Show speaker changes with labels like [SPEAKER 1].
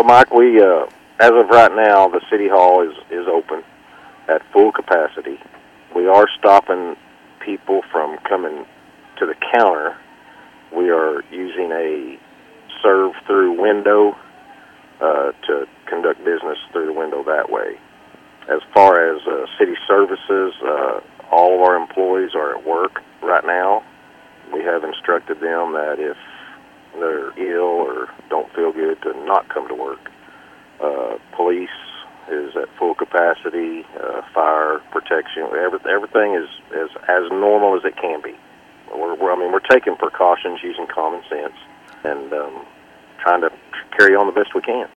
[SPEAKER 1] Well, Mike, we as of right now, the city hall is open at full capacity. We are stopping people from coming to the counter. We are using a serve-through window to conduct business through the window that way. As far as city services, all of our employees are at work right now. We have instructed them that if they're ill or don't feel good to not come to work. Police is at full capacity, fire protection, everything is as normal as it can be. We're taking precautions using common sense and trying to carry on the best we can.